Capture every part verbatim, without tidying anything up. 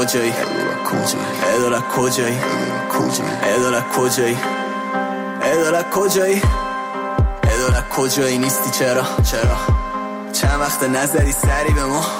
کجایی ادالت کجایی ادالت کجایی ادالت کجایی ادالت کجایی نیستی چرا چرا چند وقت نزدی سری به ما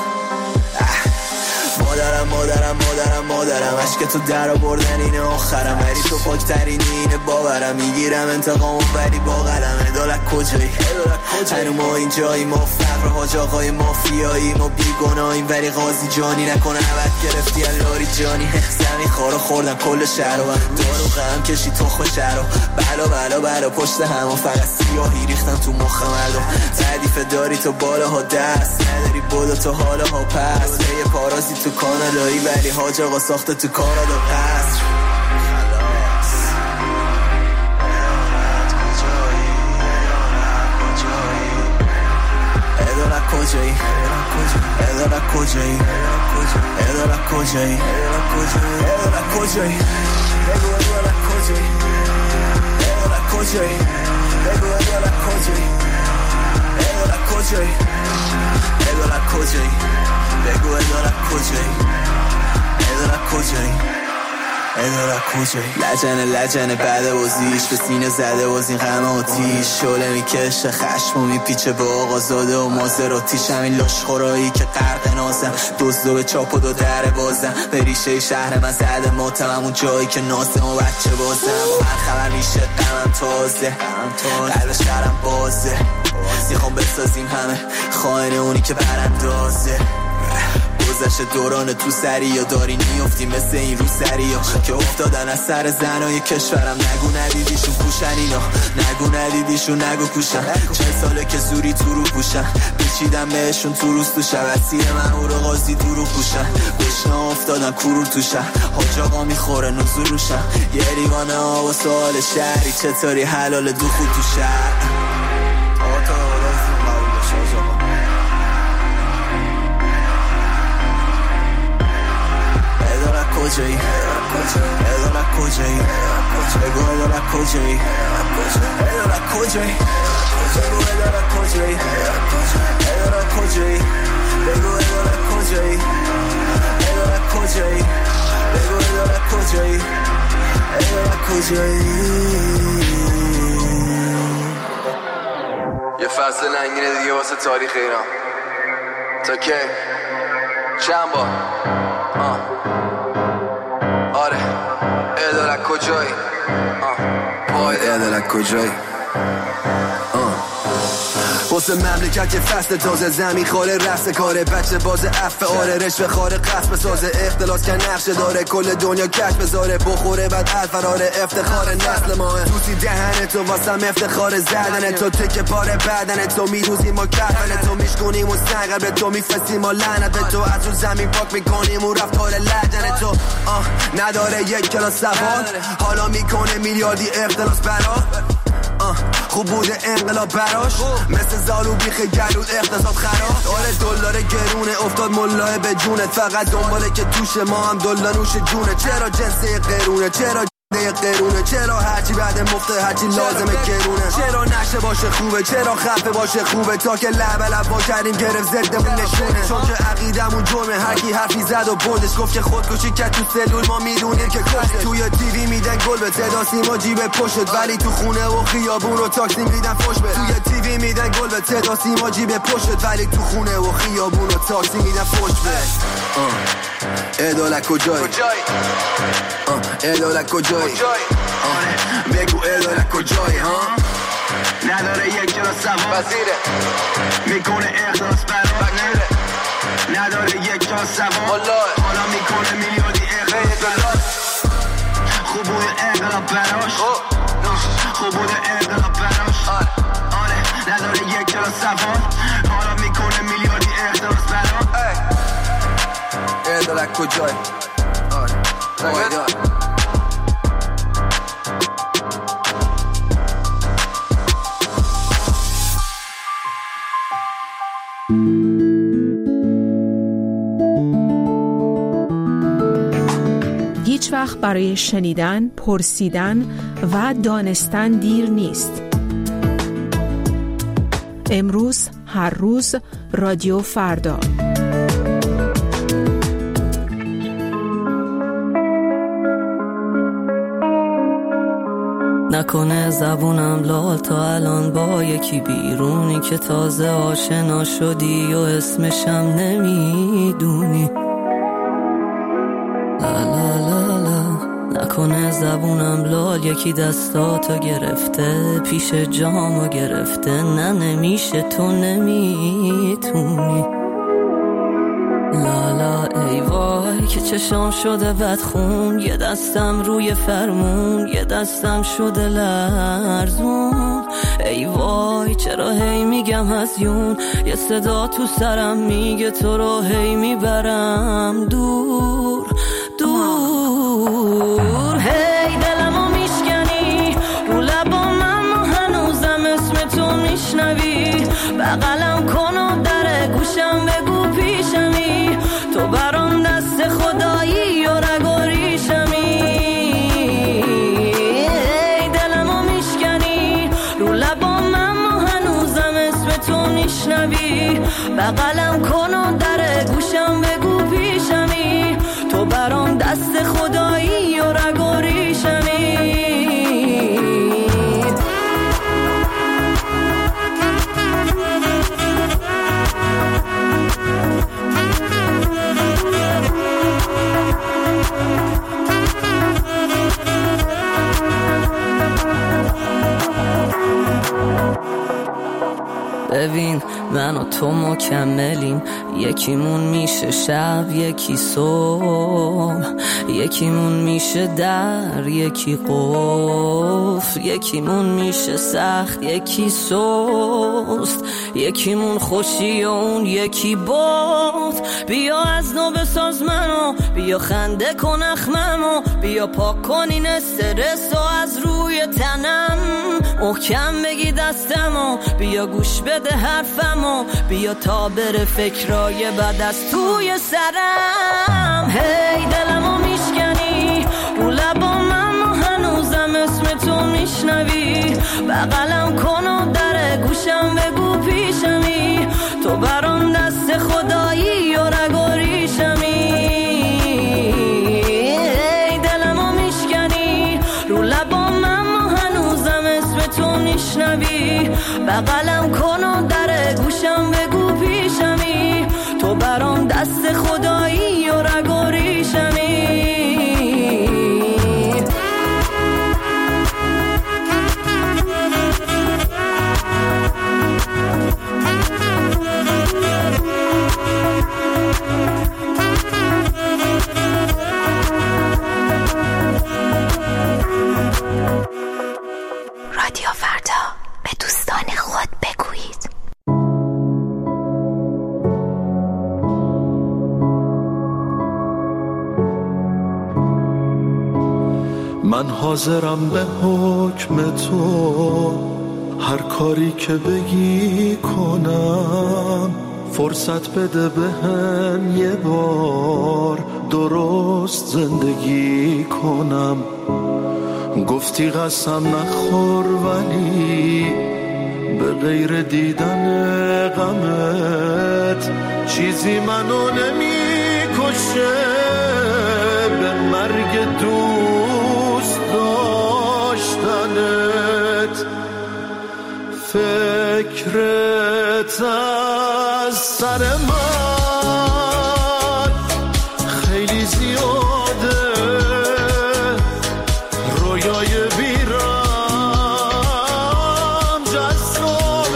مادرم مادرم مادرم مادرم عشق تو در آوردن اینه آخرم ولی تو پاکترین اینه باورم میگیرم انتقامو ولی با قلم ادالت کجایی هنو ما اینجایی ما فقر حاج آقای مافیایی ما بیگناهیم ولی قاضی جانی نکنه عبد گرفتی اللاری جانی زمین خارو خوردن کل شهر و دارو غم کشی تخم شهر و بلا بلا بلا پشت همون فقط سیاهی ریختن تو مخ مردم تعریف داری تو بالاها دست نداری بودا تو حالاها پس یه پارازی تو کانادایی ولی حاج آقا ساخته تو کانادا قصر ادالت کجایی ادالت کجایی ادالت کجایی ادالت کجایی بگو ادالت کجایی ادالت کجایی بگو ادالت کجایی ادالت کجایی ادالت کجایی بگو ادالت کجایی ادالت کجایی ادالت کجایی لجنه لجنه بعد بازیش به سینه زده باز این غم آتیش شعله میکشه خشم و میپیچه به آقا زاده و مازراتیش همین لاشخورایی که غرق نازم دزدو به چاپ و دو در بازم به ریشه شهر من زده ماتم همون جایی که نازم و بچه بازم با هر خبر میشه غمم تازه قلب شهرم بازه میخوام بسازیم همه خائن اونی که براندازه گذشت دوران تو سری یا داری میفتی مثل این رو سری ها که افتادن از سر زنای کشورم نگو ندیدیشون پوشن اینا نگو ندیدیشون نگو کوشن چه ساله که زوری تو رو پوشن پیچیدم بهشون تو روز تو شب اسیر من او رو قاضی دورو پوشن گشنا افتادن کرور تو شهر حاج آقا میخوره نزول روشن یه ریوانه ها و سوال شهری چطوری حلال دو خود تو شهر کجایی ادالت کجایی بگو ادالت کجایی ادالت کجایی بگو ادالت کجایی ادالت کجایی بگو ادالت کجایی ادالت کجایی بگو ادالت کجایی ادالت کجایی یه فصل ننگینه دیگه واسه تاریخ ایران تا که چند بار آه آره ادالت کجایی وای ادالت کجایی واسه مملکت که فصل تازه زمین خاله رست کاره بچه باز عفه آره رشوه خاره قصب سازه اختلاس که نقشه داره کل دنیا کش بذاره بخوره بعد الفراره افتخار نسل ماه دوستی دهن تو واسم افتخار زدن تو تکه پاره بدن تو میروزیم و کفن تو میشکنیم و سنگر به تو میفستیم و لعنت به تو از رو زمین پاک میکنیم و رفتار لجن تو آه نداره یک کلاس سوال حالا میکنه میلیاردی اختلاس برا خوب بوده انقلاب براش مثل زالو بیخ گلود اقتصاد خراب آره دلار گرونه افتاد ملاه به جونت فقط دنباله که توش ما هم دلار نوش جونه چرا جنسه قرونه چرا قرونه چرا هرچی بعد مفته هرچی لازمه گرونه چرا نشه باشه خوبه چرا خفه باشه خوبه تا که لب لب با کردیم گرفت زدمون نشونه چون که عقیدمون جرمه هرکی حرفی زد و بردش گفت که خودکشی که تو سلول ما میدونیم که کشته توی تیوی میدن گل به صدا سیما جیب پشت ولی تو خونه و خیابون و تاکسی میدن فوش به توی تیوی میدن گل به صدا سیما جیب پشت ولی تو خونه و خیابون و تاکسی میدن فوش به ادالت کجایی ادالت کجایی بگو ادالت کجایی ها نداره یک کلاس سوال وزیره میکنه اخلاص برای نداره یک کلاس سوال حالا میکنه میلیاردی اخلاص خوب بوده انقلاب براش خوب بوده انقلاب براش آره نداره یک کلاس سوال حالا میکنه میلیاردی اخلاص براش ادالت کجایی آره هیچ وقت برای شنیدن، پرسیدن و دانستن دیر نیست. امروز، هر روز، رادیو فردا. نکنه زبونم لال تا الان با یکی بیرونی که تازه آشنا شدی و اسمشم نمیدونی. لا لا لا لا نکنه زبونم لال یکی دستاتو گرفته پیش جامو گرفته. نه نمیشه تو نمیتونی. لالا ای وای که چشام شده بدخون، یه دستم روی فرمون یه دستم شده لرزون. ای وای چرا هی میگم هزیون، یه صدا تو سرم میگه تو رو هی میبرم دور دور. هی دلمو میشکنی رو لبام اما هنوزم اسم تو میشنوی. بغلم کن و در گوشم بگو پیشمی، تو برام دست خدایی و رگ و ریشمی. ای دلمو میشکنی رو لبام اما هنوزم اسم تو میشنوی. بغلم کن و در گوشم بگو پیشمی، تو برام دست خدایی و رگ و ریشمی. ببین من و تو مکملیم، یکیمون میشه شب یکی صبح، یکیمون میشه در یکی قفل، یکیمون میشه سخت یکی سست، یکیمون خوشی و اون یکی باد. بیا از نو بساز منو، بیا خنده کن اخممو، بیا پاک کن این استرس و از روی تنم محکم بگی دستمو، بیا گوش بده حرفمو، بیا تا بره فکرای بد از توی سرم. هی دلمو میشکنی رو لبام اما هنوزم اسم تو میشنوی. بغلم کن و در گوشم بگو پیشمی، تو برام دست خدایی و رگ و ریشمی. هی دلمو میشکنی رو لبام اما هنوزم اسم تو میشنوی. بغلم کن و در گوشم بگو پیشمی، تو برام دست خدایی و رگ و ریشمی. رادیو فردا، به دوستان خود بگویید. من حاضرم به حکم تو هر کاری که بگی کنم. فرصت بده بهم یه بار درست زندگی کنم. گفتی قسم نخور ولی به غیر دیدن غمت چیزی منو نمی کشه. به مرگ دوست داشتنت فکرت از سر من خیلی زیاده. رویای بیرم جذاب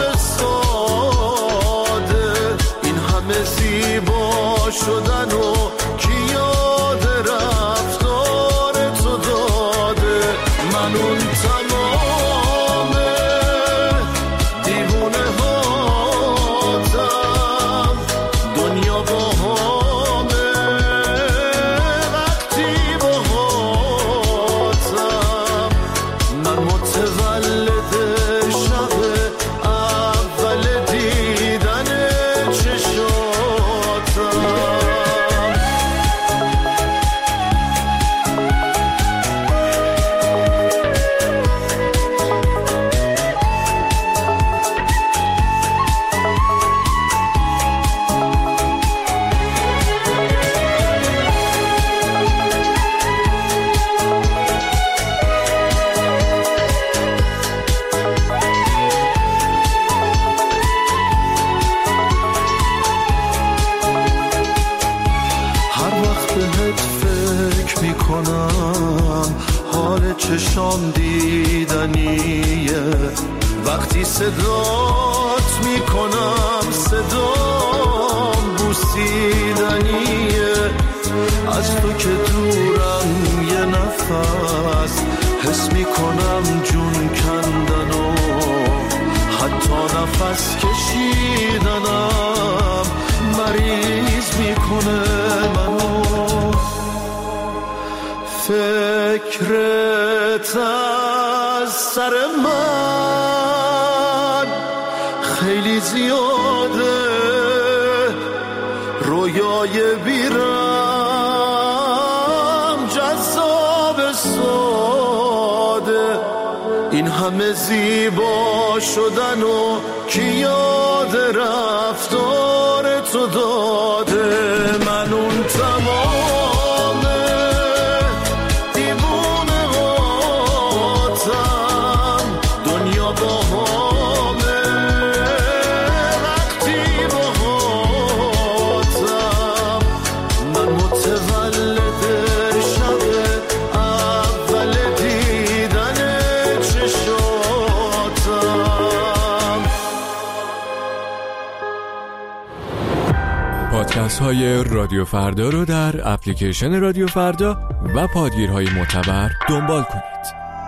ساده، این همه زیبا شدن و کی یاد رفتار تو داده. من اون تمام دیوونه هاتم، برام دیدنیه، وقتی صدات میکنم صدام بوسیدنیه، از تو که دورم یه نفس حس میکنم جون کندن و حتی نفس کشیدنم مریض میکنه منو. فکرت از سر من خیلی زیاده، رویای بیرم جذاب ساده، این همه زیبا شدن و کی یاد رفتار تو داده. من اون تمام دیوونه هاتم، دنیا با همه وقتی با هاتم، من متولد شب اول دیدن چشاتم. پادکست های رادیو فردا رو در اپلیکیشن رادیو فردا و پادگیرهای معتبر دنبال کنید.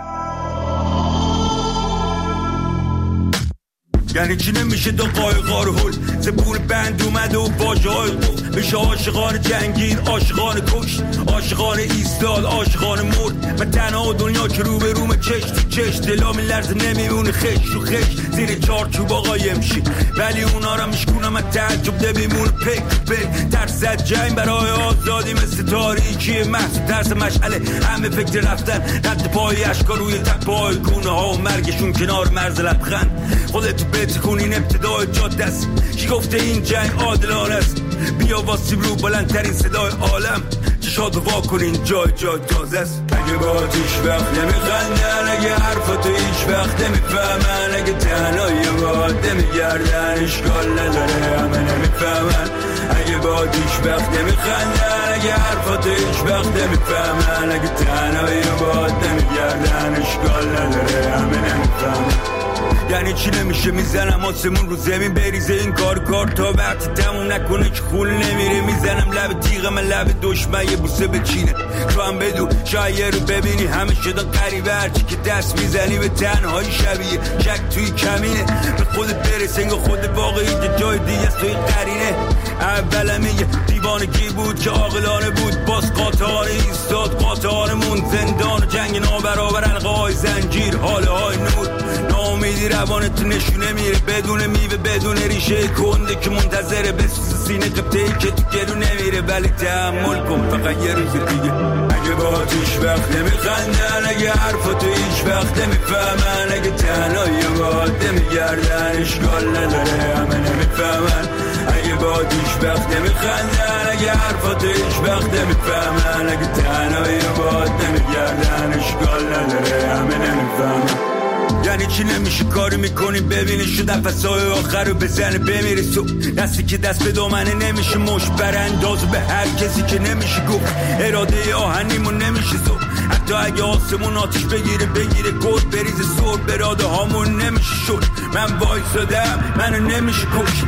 یعنی چی نمیشه دو قایقا رو هل زبون بند اومده و باجه های قفل میشه عاشقان جنگین، عاشقان کشت، عاشقان ایستاد، عاشقان مرد. من تنها دنیا که رو به روم چش تو چش، دلا میلرزه نمیمونه خش رو خش زیر چارچوب آقا یمشی، ولی اونا را میشکونم من تعجب نمیمونه پک پک. ترس از جنگ برای آزادی مثل تاریکی محض ترس مشعله، همه فکر رفتن رد پای اشکار روی تپای گونه ها و مرگشون کنار مرز لبخند. خودتو بتکونین ابتدای جاده است، کی گفته این جنگ عادلانه است؟ بیا واسیم رو بلندترین صدای عالم، چشاتو وا کنین جای جای تازه است. اگه با هیچ وقت نمیخندن، اگه حرفاتو هیچ وقت نمیفهمن، اگه تنهایی باید نمیگردن اشکال نداره همه نمیفهمن. اگه با هیچ وقت نمیخندن، اگه حرفاتو هیچ وقت نمیفهمن، اگه تنهایی باید نمیگردن اشکال نداره همه نمیفهمن. یعنی چی نمیشه میزنم آسمون رو زمین بریزه این کار کار تا وقتی تموم نکنه که خون نمیره. میزنم لب تیغم من لب دشمن یه بوسه بچینه، تو هم بدو شاید رو ببینی همه شدن قریبه، هرچی که دست میزنی به تنهایی شبیه شک توی کمینه. به خودت برس انگاه خود واقعی جای دیگه است توی قرینه. اولم یه دیوانگی بود که عاقلانه بود، باز قاطعانه ایستاد قاطعانمون زندان و جنگ نابرابر حلقه های زنجیر حاله های نور. ناامیدی روانت نشونه میره بدون میوه بدون ریشه کنده که منتظره بسوز سینه قبطه‌ای که تو گلو نمیره، ولی تحمل کن فقط یه روز دیگه. اگه با هیچ وقت نمیخندن، اگه حرفاتو هیچ وقت نمیفهمن، اگه تنهایی باید نمیگردن اشکال نداره همه نمیفهمن. اگه با هیچ وقت نمیخندن، اگه حرفاتو هیچ وقت نمیفهمن، اگه تنهایی باید نمیگردن اشکال نداره همه نمیفهمن. یعنی چی نمیشه کاری میکنی ببینی شد نفسای آخر رو بزنه بمیره سو دستی که دست به دامنه نمیشه مش برانداز به هر کسی که نمیشه گفت اراده آهنیمون نمیشه سو. حتی اگه آسمون آتش بگیره بگیره گود بریزه سور براده هامون نمیشه شد. من وایسادم منو نمیشه کش،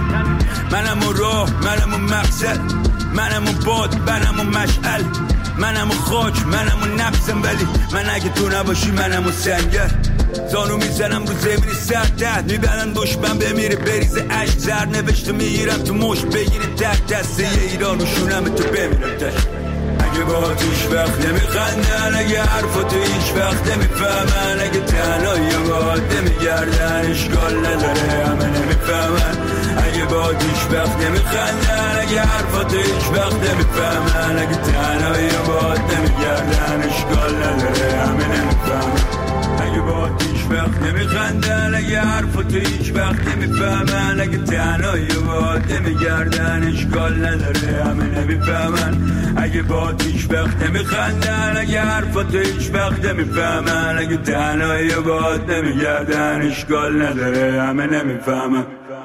منم و راه منم و مقصد، منم و باد منم و مشعل، منم و خاک منم و نفسم، ولی من اگه تو نباشی منم و سنگر. زانو میزنم رو زمین سر تحت میبرن دشمن بمیره بریزه عشق زر نوشته میگیرم تو مش بگیره تحت دسته یه ایران رو شونم تو بمیرم تشت. اگه با هیچ وقت نمیخندن، اگه حرفاتو هیچ وقت نمیفهمن، اگه تنهایی باید نمیگردن اشکال نداره همه نمیفهمن. اگه با هیچ وقت نمیخندن، اگه حرفاتو هیچ وقت نمیفهمن، اگه تنهایی باید نمیگردن اشکال نداره همه نمیفهمن. اگه با هیچ وقت نمیخندن، اگه حرفاتو هیچ وقت نمیفهمن، اگه تنهایی باید نمیگردن اشکال نداره همه نمیفهمن. اگه با هیچ وقت نمیخندن، اگه حرفاتو هیچ وقت نمیفهمن، اگه تنهایی باید نمیگردن اشکال نداره همه نمیفهمن.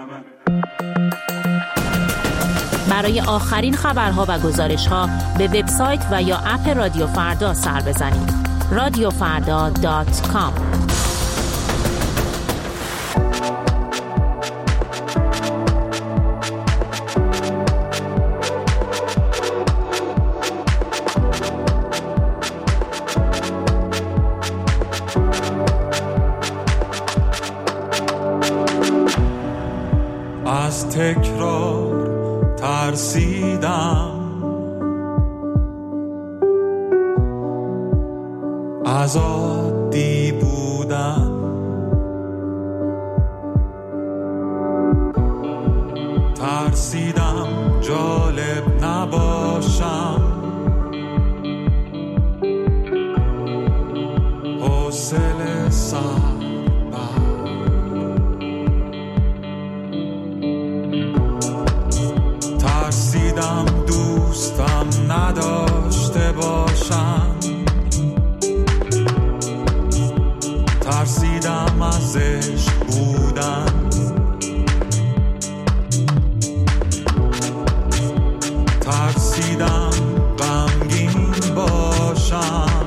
برای آخرین خبرها و گزارش‌ها به وبسایت و یا اپ رادیو فردا سر بزنید. رادیو فردا دات کام. از تکرار ترسیدم، از عادی بودن ترسیدم، جالب نباشم، حوصله سر ترسیدم دوستم نداشته باشم، ترسیدم از عشق بودن، ترسیدم غمگین باشم،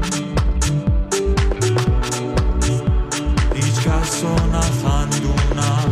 هیچ کس رو نخندونم.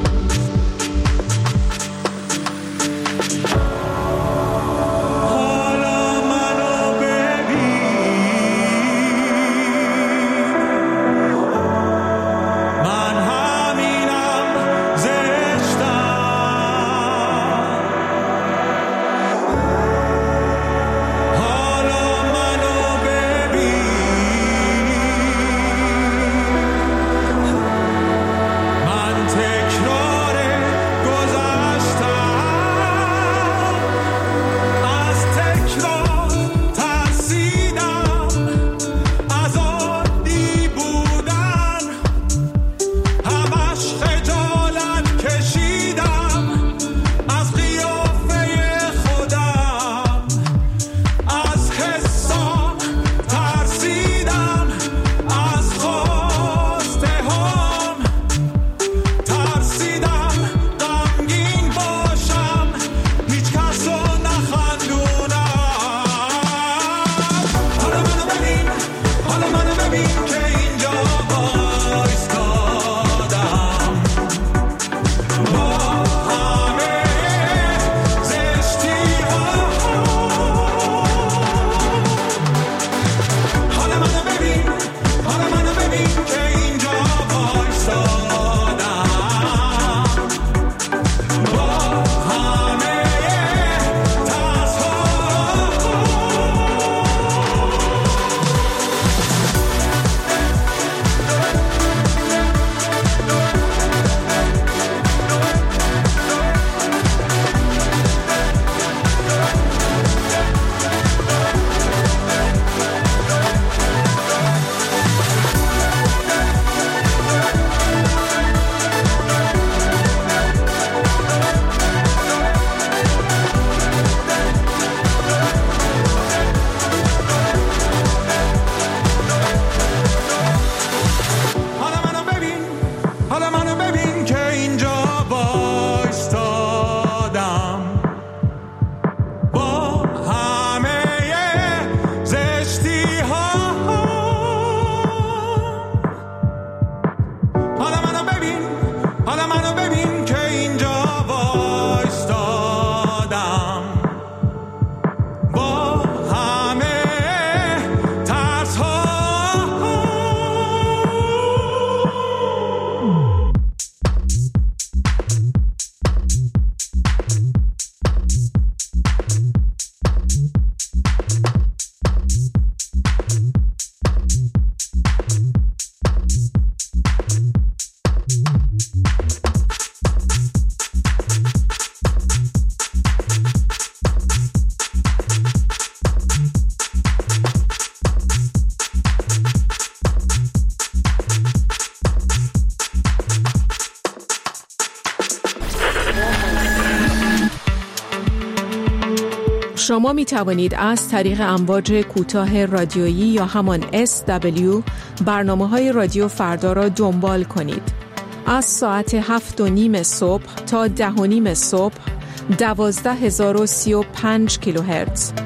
شما می توانید از طریق امواج کوتاه رادیویی یا همان اس دبلیو برنامه‌های رادیو فردا را دنبال کنید. از ساعت هفت و نیم صبح تا ده و نیم صبح دوازده هزار و سی و پنج کیلوهرتز.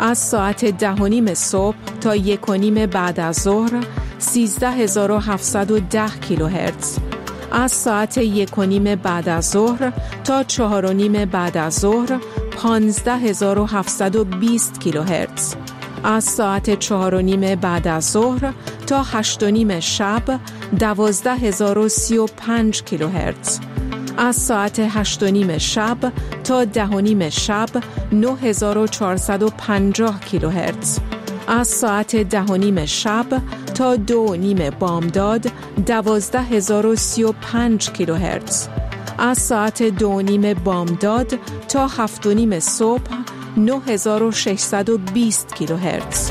از ساعت ده و نیم صبح تا یک و نیم بعد از ظهر سیزده هزار و هفتصد و ده کیلوهرتز، از ساعت یک و نیم بعد از ظهر تا چهار و نیم بعد از ظهر پانزده هزار و هفتصد و بیست کیلوهرتز، از ساعت چهار و نیم بعد از ظهر تا هشت و نیم شب دوازده هزار و سی و پنج کیلوهرتز، از ساعت هشت و نیم شب تا ده و نیم شب نه هزار و چهارصد و پنجاه کیلوهرتز، از ساعت ده و نیم شب تا دو و نیم بامداد دوازده هزار و سی و پنج کیلوهرتز، از ساعت دو و نیم بامداد تا هفت و نیم صبح نه هزار و ششصد و بیست کیلوهرتز.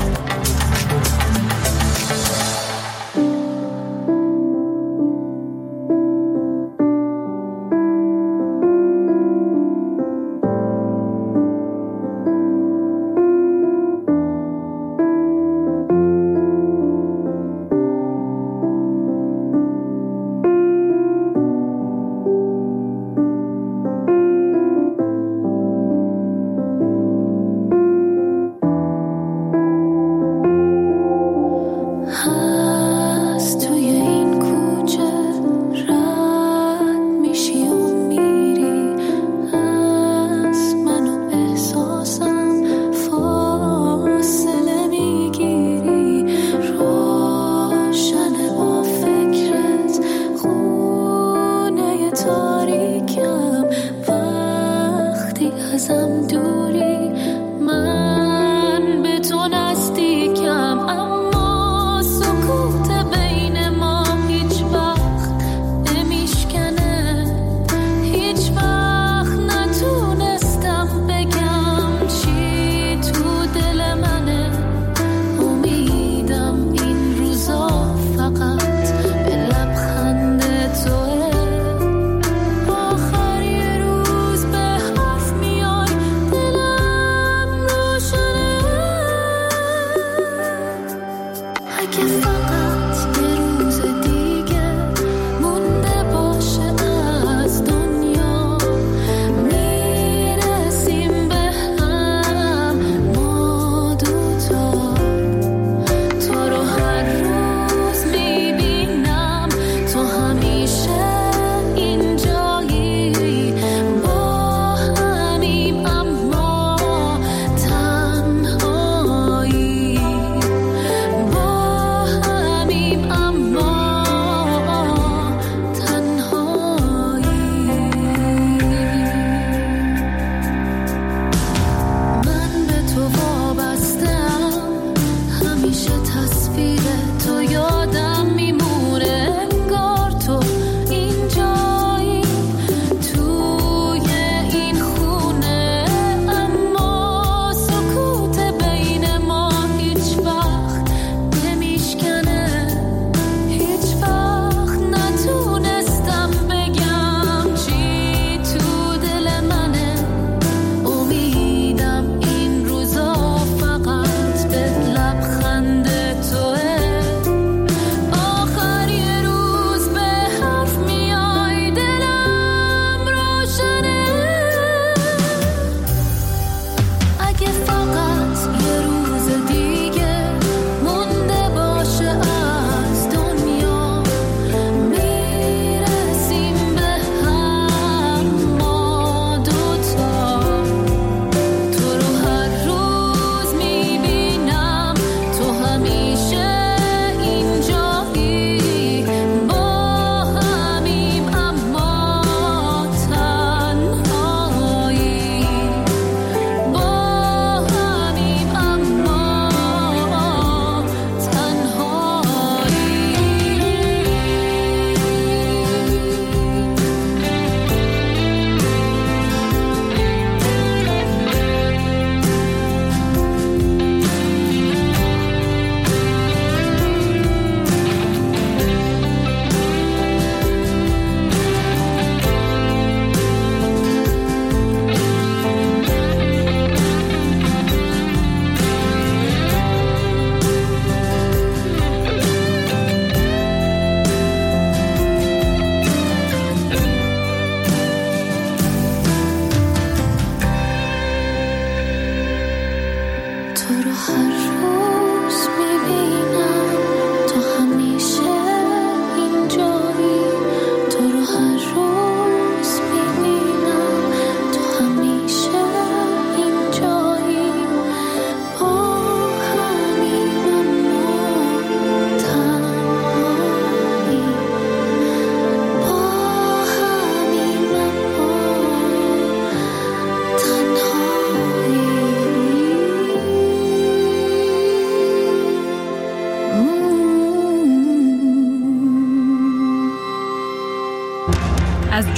دل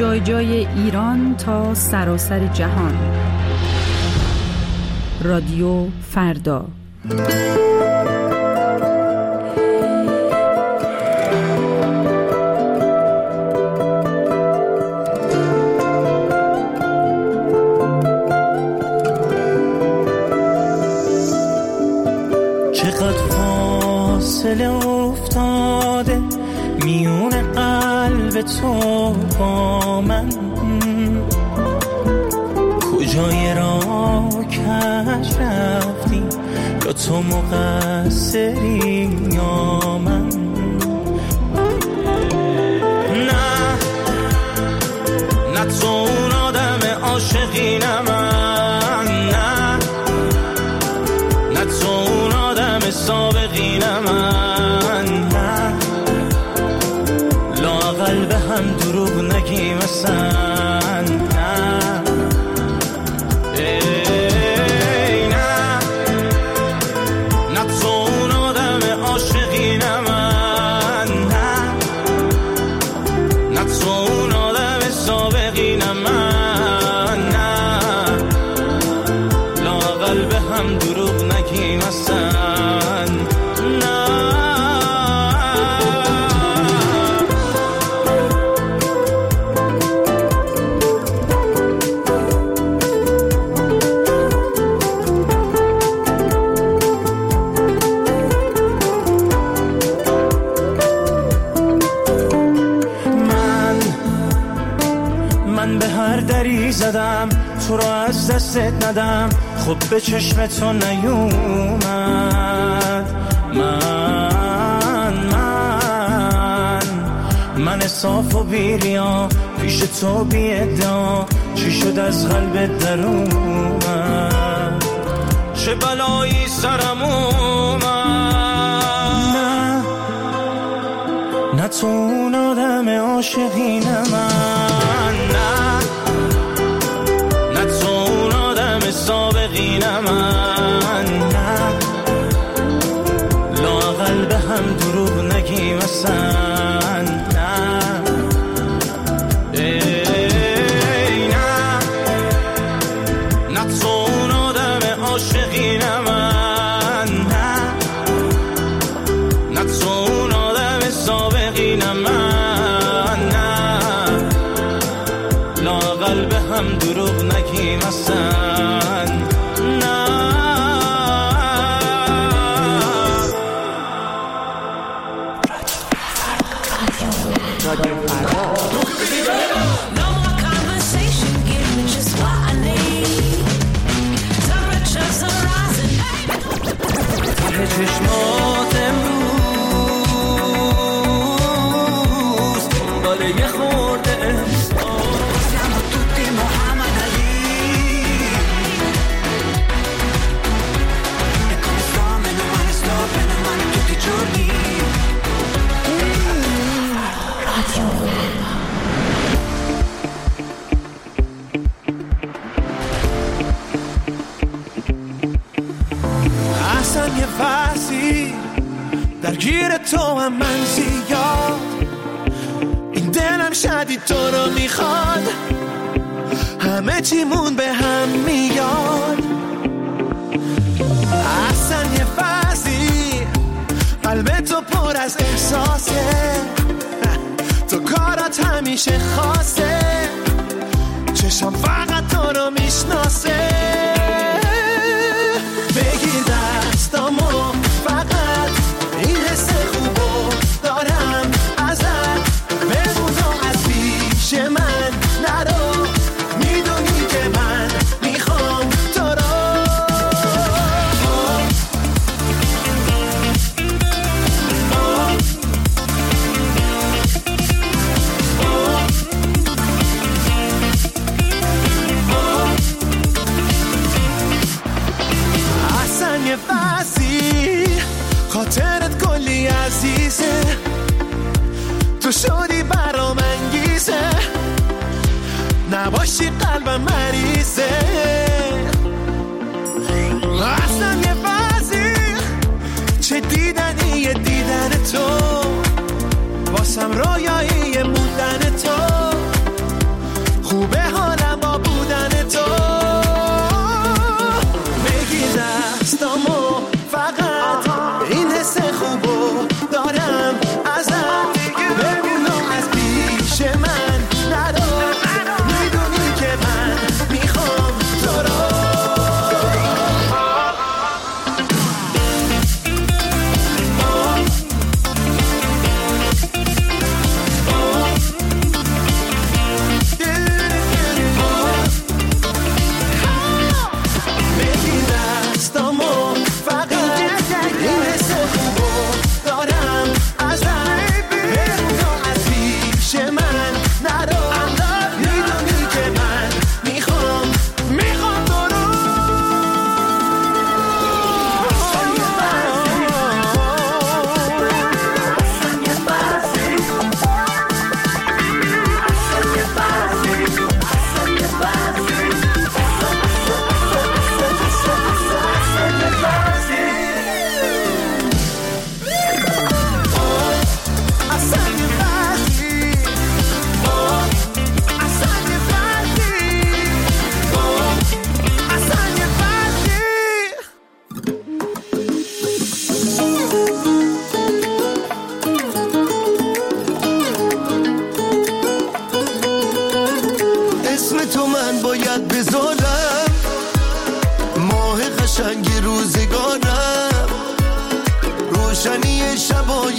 جای جای ایران تا سراسر جهان. رادیو فردا. چقدر فاصله افتاده میون قلب تو با من، کجای راه کج رفتی، یا تو مقصری یا من؟ نه نه تو اون آدم عاشقی نه من، نه نه تو اون آدم سابقی نه من، نه لااقل به هم دروغ نگیم اصلا، نه ای نه نه تو اون آدم عاشقی نه من، نه نه تو اون آدم سابقی نه من، نه لااقل به هم دروغ نگیم اصلا، نه زدم تو رو از دستت ندم، خب به چشم تو نیومد. من من من صاف و بیریا پیش تو بی ادعا، چی شد از قلبت در اومد، چه بلایی سرم اومد. نه نه تو اون آدم عاشقی نه من، نه سابقی نه من، نه لااقل به هم دروغ نگیم اصلا، نه ای نه نه تو اون آدم عاشقی نه من، نه نه تو اون آدم سابقی نه من، نه لااقل به هم دروغ نگیم اصلا. چشمات امروز باله یه خورده احساس siamo tutti Muhammad Ali e come sto meno male sto bene male tutti i giorni. اصلا یه فصلی درگیر تو هم من زیاد، این دلم شدید تو رو میخواد، همه چیمون به هم میاد. اصلا یه فصلی قلب تو پر از احساسه، تو کارات همیشه خاصه، چشم فقط تو رو میشناسه. بگیر دستامو فقط این حس خوبو دارم ازت، بمون از پیش من نرو، میدونی که من میخوام تو رو. اصلا یه بسی خاطرت کلی عزیزه، تو شدی برام انگیزه، نباشی قلبم مریضه. اصلا یه بسی چه دیدنی دیدن تو، واسم رویایی موندن تو، حساب تو من باید بذارم، ماه قشنگ روزگارم، روشنی شبای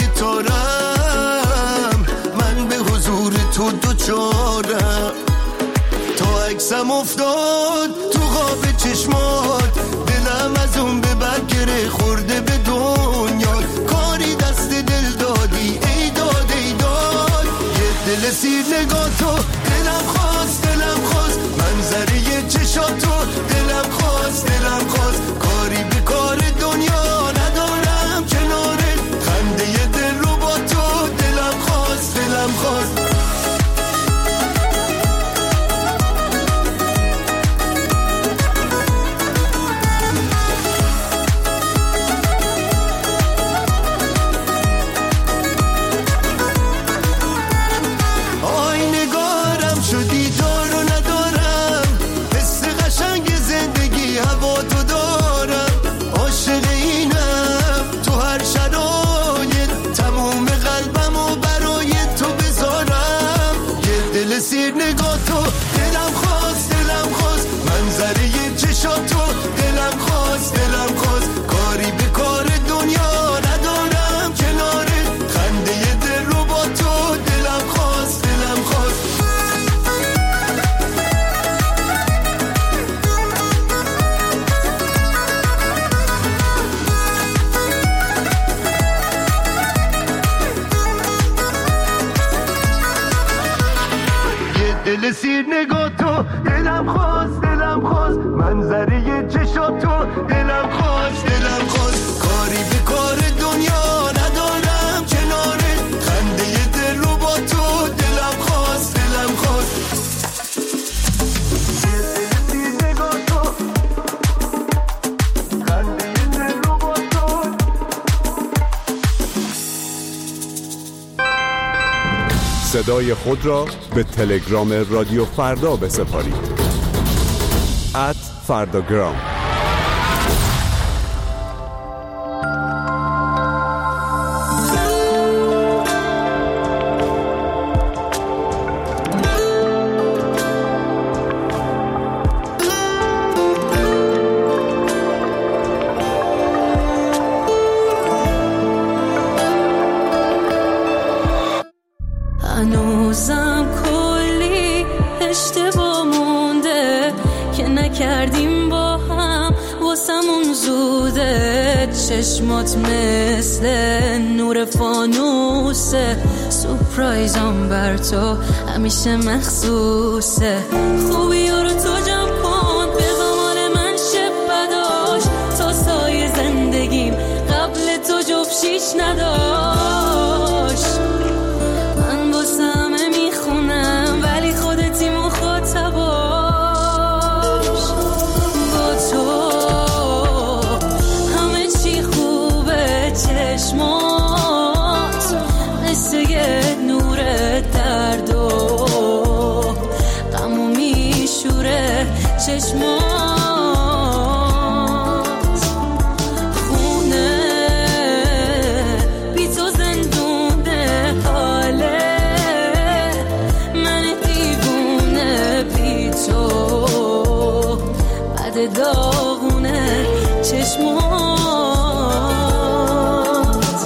تارم، من به حضور تو دوچارم. تا عکسم افتاد تو خواب چشمات، دلم از اون به برگره خورده به دنیا. کاری دست دل دادی ای داد ای داد، یه دل سیر نگاه تو دلم خواست دلم خواست، منظره چشات تو دلم خواست دلم خواست. کاری به کار دنیا ندارم کناره، خنده دل رو با تو دلم خواست دلم خواست. سیر نگاه تو دلم خواست دلم خواست، منظره چشات تو دلم خواست دلم خواست. کاری به کار دنیا ندارم کناره، خنده دل رو با تو دلم خواست دلم خواست. دل سیر نگاه تو دلم خواست دلم خواست، منظره چشات تو دلم خواست دلم خواست. کاری به کار دنیا ندارم کناره، خنده دل رو با تو دلم خواست دلم خواست. دل سیر نگاه تو، خنده دل رو با تو. صدای خود را به تلگرام رادیو فردا بسپارید. ات فرداگرام. هنوزم کلی اشتباه مونده که نکردیم با هم، واسمون زوده. چشمات مثل نور فانوسه، سورپرایزم بر تو همیشه مخصوصه. خوبی رو تو جمع کن به غمال من شب بداش، تا سایه زندگیم قبل تو جفشیش نداشت. من واسه همه میخونم ولی خودتی مخاطباش. با تو همه چی خوبه، چشمات مثل یه نور درد و غمو میشوره. چشمات داغونه چشمات.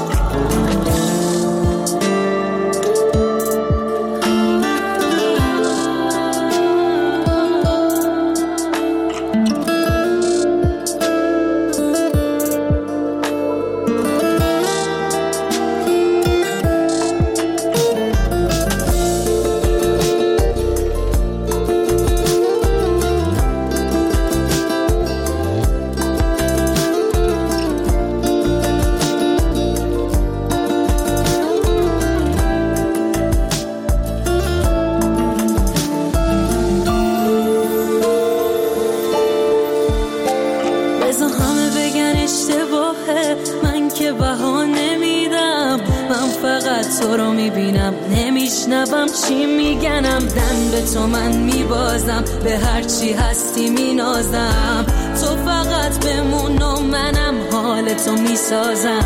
تو رو میبینم نمیشنوم چی میگنم، دن به تو من میبازم، به هر چی هستی مینازم. تو فقط بمون و منم حال تو میسازم.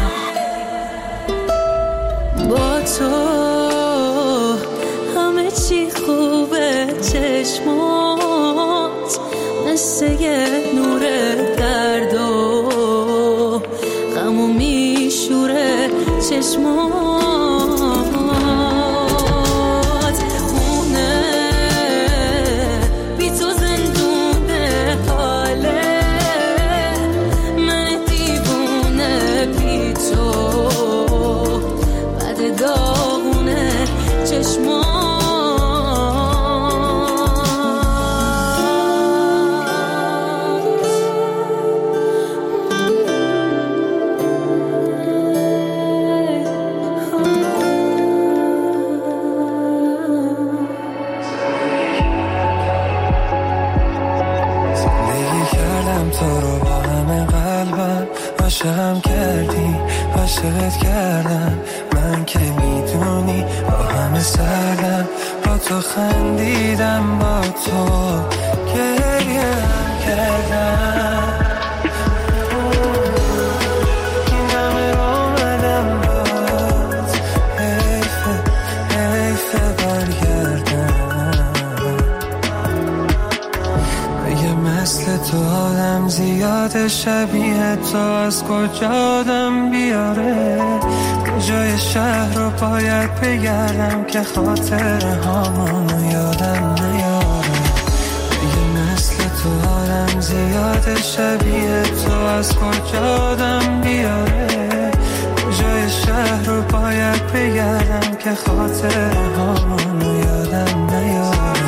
با تو همه چی خوبه، چشمات مثل یه نور درد و غمو میشوره چشمات. خونه بی تو زندونه حاله من دیوونه بی تو بعد داغونه چشمات. عاشقم کردی عاشقت کردم من که میدونی با همه سردم با تو خندیدم با تو گریه هم کردم این همه آمدم باز حیفه حیفه برگردم مگه مثل تو آدم زیاد شبیه تو از کجا آدم بیاره کجای شهر رو باید بگردم که خاطر هامونو یادم نیاره مگه مثل تو آدم زیاد شبیه تو از کجا آدم بیاره کجای شهر رو باید بگردم که خاطر هامونو یادم نیاره.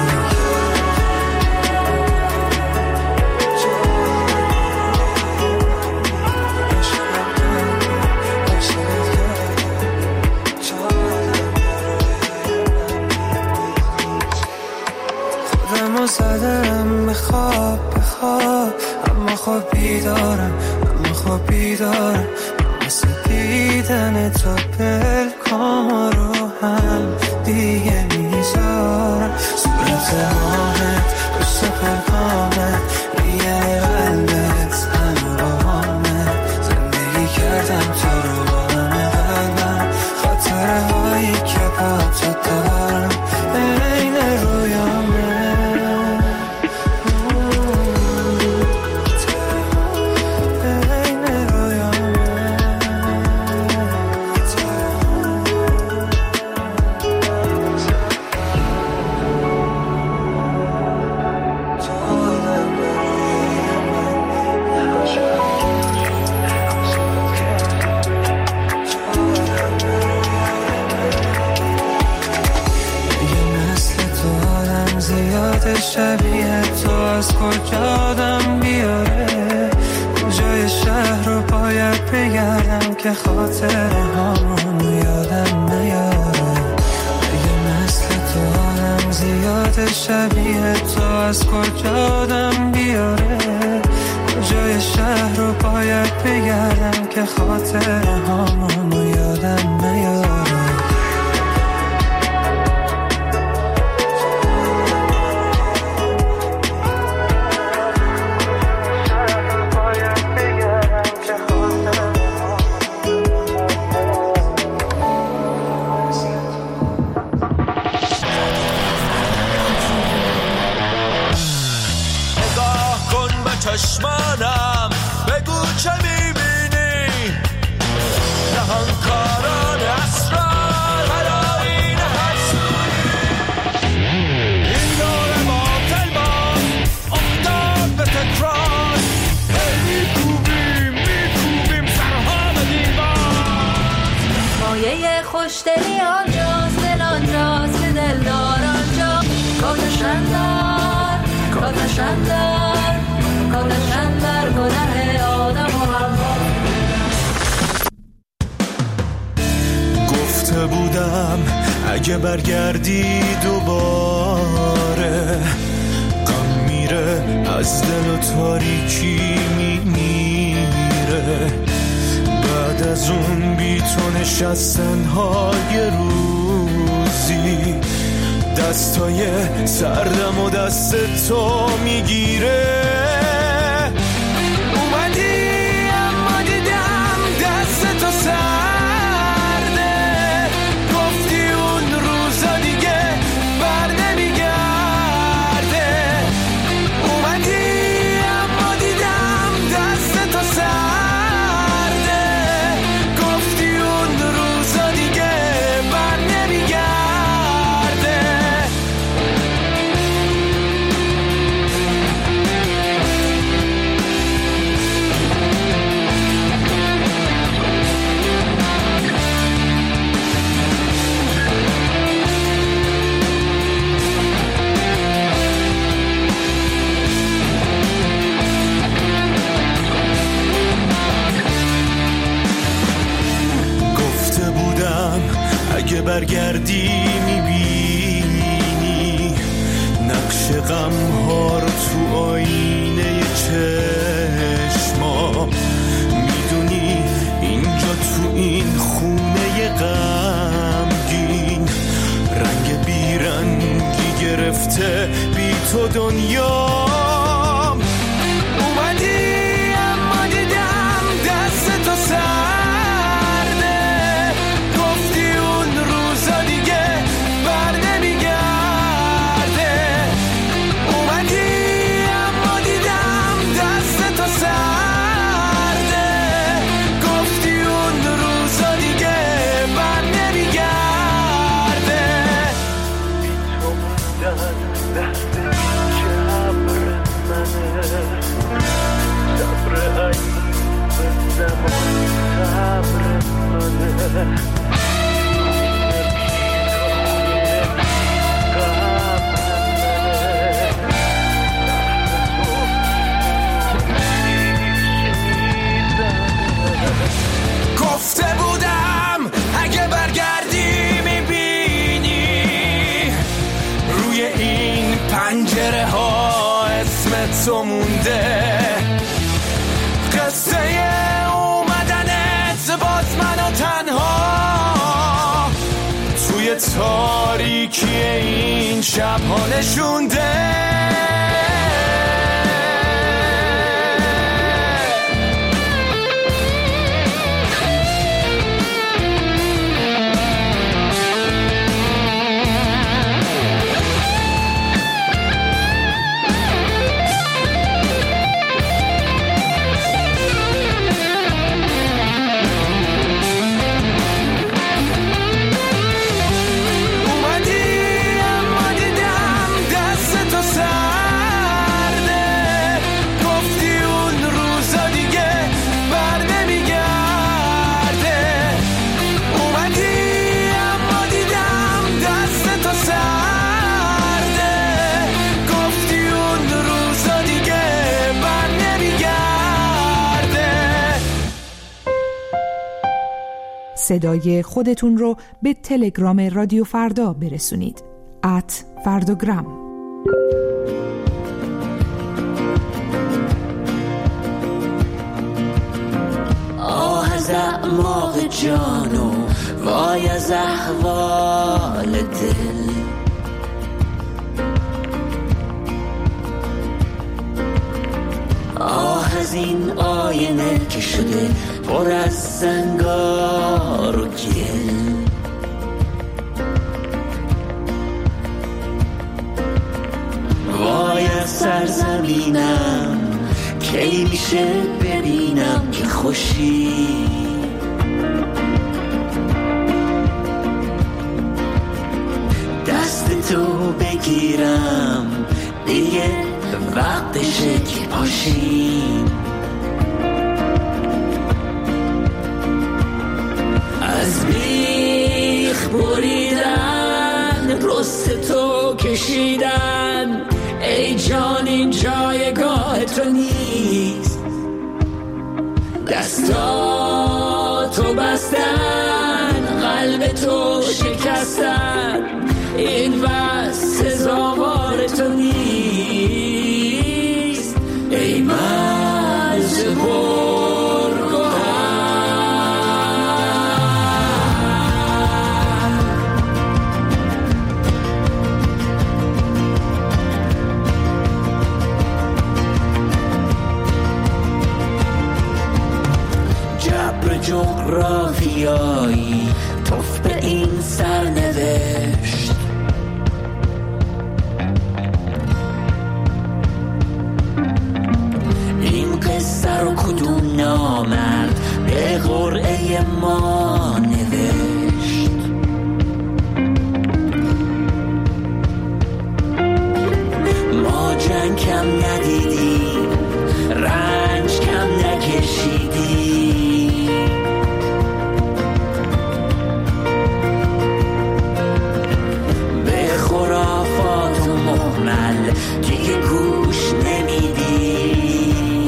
زدم به خواب به خواب اما خواب بیدارم اما خواب بیدارم مثل دیدن تو پلکام رو هم دیگه میذارم صورت ماهت دوست پلکامت میگه قلبت همه با همه زندگی کردم تو رو با همه قلبم خاطره هایی که با تو دارم این رویامه شبیه تو از کجا آدم بیاره کجای شهر رو باید بگردم که خاطر هامونو یادم نیاره اگه مثل تو آدم زیاد شبیه تو از کجا آدم بیاره کجای شهر رو باید بگردم که خاطر هامونو یادم نیاره. چشمانم بگو چه میبینی نهانکاران اسرار هلاین حسونی این دور باطل باز افتاد به تکرار میکوبیم میکوبیم سرها به دیوار مایه خوشدلی آنجاست دل آنجاست که دلدار آنجا کاتشن دار کاتشن دار کاتشن در گناه آدم و حوا. گفته بودم اگه برگردی دوباره غم میره از دل و تاریکی میمیره بعد از اون بی تو نشستن های روزی دستای سردم و دست تو میگیره اومدی میشه غمها رو تو آینه چشما. میدونی اینجا تو این خونه غمگین رنگ بیرنگی گرفته بی تو دنیام. اومدی اما دیدم دست تو سرده، گفتی اون روزا دیگه بر نمیگرده. اومدی اما دیدم دست تو سرده، گفتی اون روزا دیگه بر نمیگرده. بی تو موندن دست جبر منه، صبر ایوب زمان صبر منه. گفته بودم اگه برگردی میبینی روی این پنجره ها اسم تو مونده. قصه اومدنت باز منو تنها توی تاریکی این شب ها نشونده. صدای خودتون رو به تلگرام رادیو فردا برسونید. ات فرداگرام. آه از اعماق جانو وای از احوال دل، آه از این آینه که شده پر از زنگار و گل. وای از سرزمینم کی میشه ببینم که خوشی، دست تو بگیرم دیگه وقتشه که پاشیم. از بیخ بریدن رست تو کشیدن، ای جان این جایگاه تو نیست. دستاتو بستن قلب تو شکستن، این بس سزاوار تو نیست. ای مرز پرگوهر، جبر جغرافیایی توف به این سرنوشت. این قصه رو کدوم نامرد به قرعه ما نوشت؟ ما جنگ کم ندیدیم، رنج کم نکشیدیم، به خرافات و مهمل دیگه گوش نمیدیم.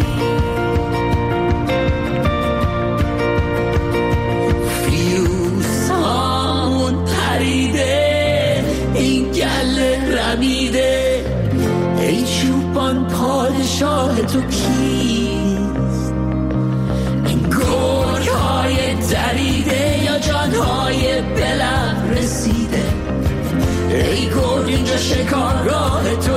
فیوز هامون پریده، این گله رمیده، راه تو کیست؟ این گرگ‌های دریده یا جان‌های به لب رسیده؟ ای گرگ اینجا شکارگاه تو